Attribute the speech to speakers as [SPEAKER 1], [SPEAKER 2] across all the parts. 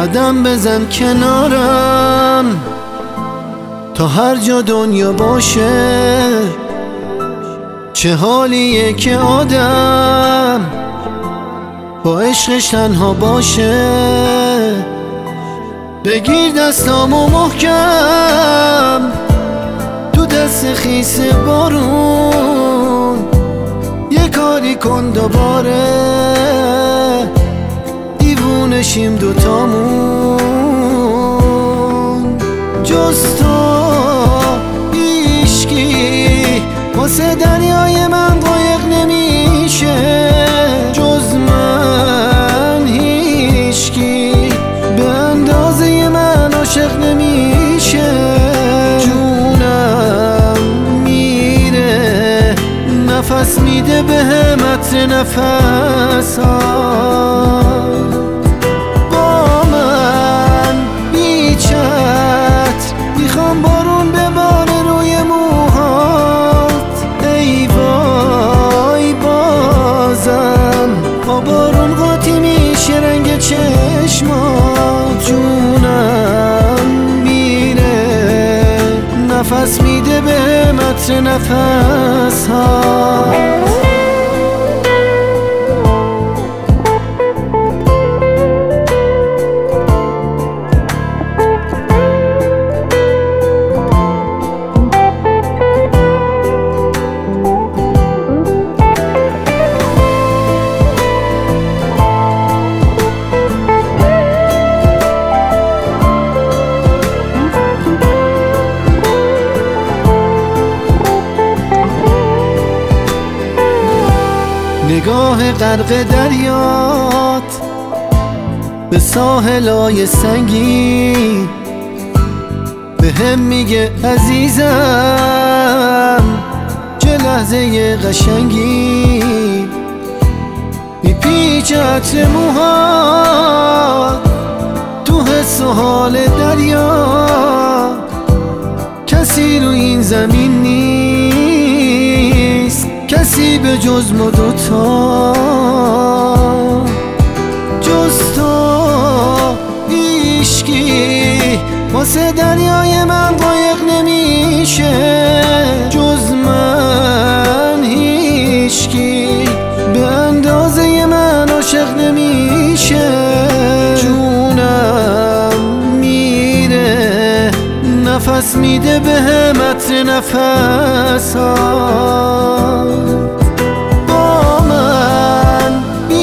[SPEAKER 1] قدم بزن کنارم تا هر جا دنیا باشه. چه حالیه که آدم با عشقش تنها باشه. بگیر دستامو محکم تو دست خیس بارون، یه کاری کن دوباره دیوونشیم دوتامون. جز تو هیشکی واسه دریای من قایق نمیشه، جز من هیشکی به اندازه من عاشق نمیشه. جونم میره نفس میده بهم عطر نفس ها. با من بیچت میخوام بارون بباره روی موهات. ای وای بازم با بارون قاطی میشه رنگ چشمات. جونم میره نفس میده بهم عطر نفس ها. نگاه غرق دریات به ساحلای سنگین بهم میگه عزیزم چه لحظه قشنگی. میپیچه عطر موهات تو حس و حال دریا. کسی رو این زمین نیست کسی به جز ما دوتا. جز تو هیشکی واسه دریای من قایق نمیشه، جز من هیشکی به اندازه من عاشق نمیشه. جونم میره نفس میده بهم عطر نفس ها. با من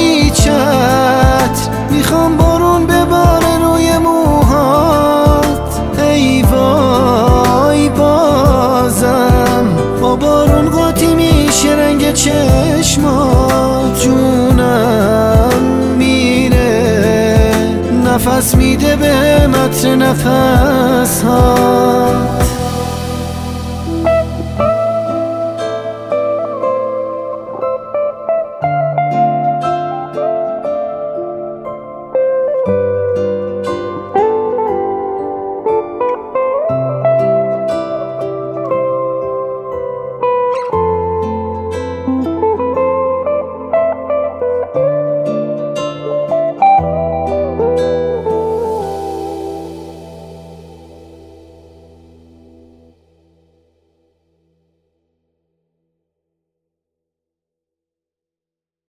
[SPEAKER 1] بیچت میخوام بارون بباره روی موهات. ای وای بازم با بارون قاطی میشه رنگ چشمات. جونم میره نفس میده بهم عطر نفس ها.